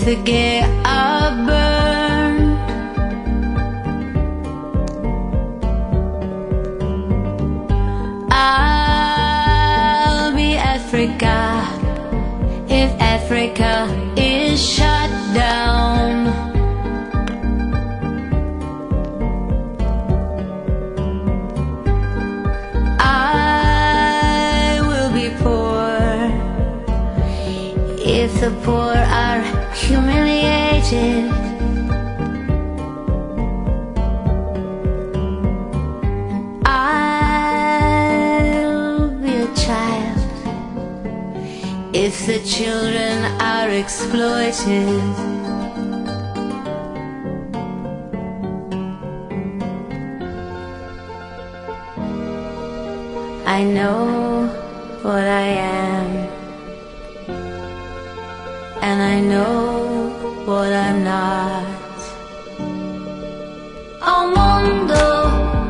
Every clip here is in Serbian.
the gay are burned. I'll be Africa if Africa is shut down. I will be poor if the poor are humiliated. I'll be a child if the children are exploited. I know what I am, and I know what I'm not. O mundo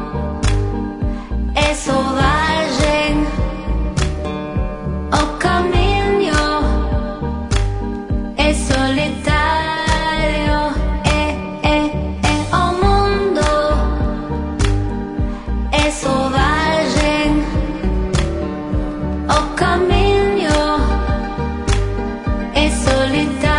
é selvagem, o caminho é solitário. O mundo é selvagem, o caminho é solitário.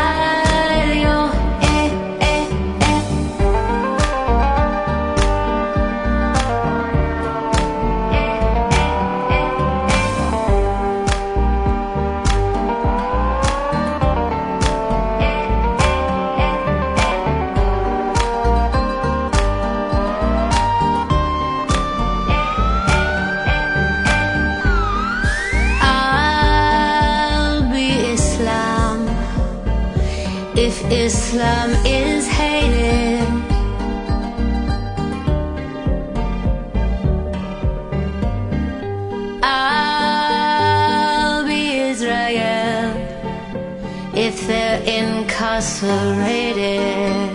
If Islam is hated, I'll be Israel if they're incarcerated.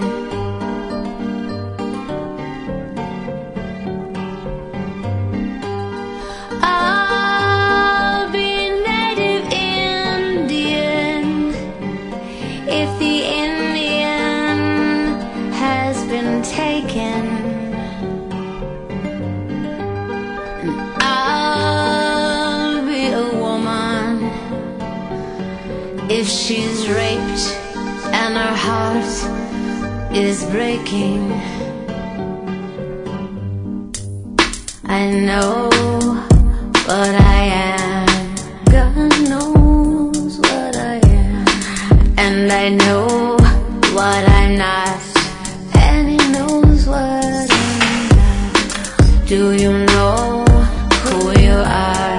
I'll be native Indian if the Indian has been taken. And I'll be a woman if she's raped and her heart is breaking. I know what I am, God knows what I am, and I know what I'm not, and He knows what I'm not. Do you know who you are?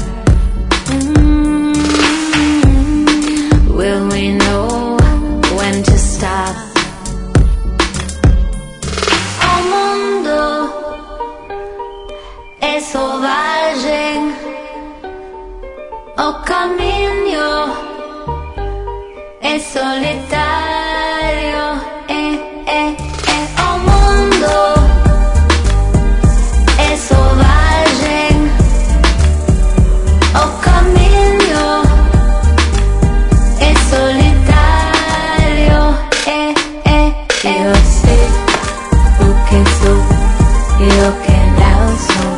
Will we know when to stop? O mundo é selvagem, o caminho é solitário. O mundo é selvagem, o caminho é solitário. Eu sei o que sou e o que não sou.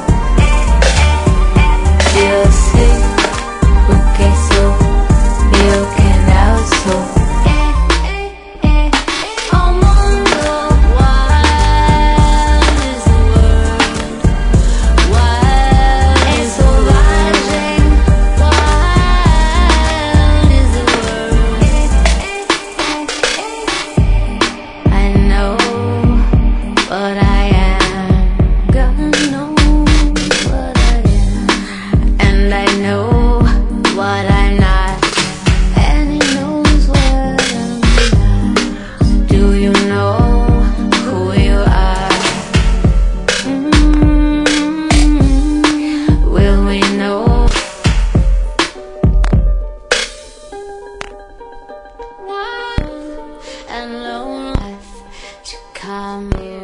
Eu sei o que sou e o que não sou. O mundo, wild is the world, wild é selvagem, wild is the world. I know what I am, God knows what I am, and I know what I'm not, and He knows what I'm not. Do you know who you are? Will we know? And lone life to come here.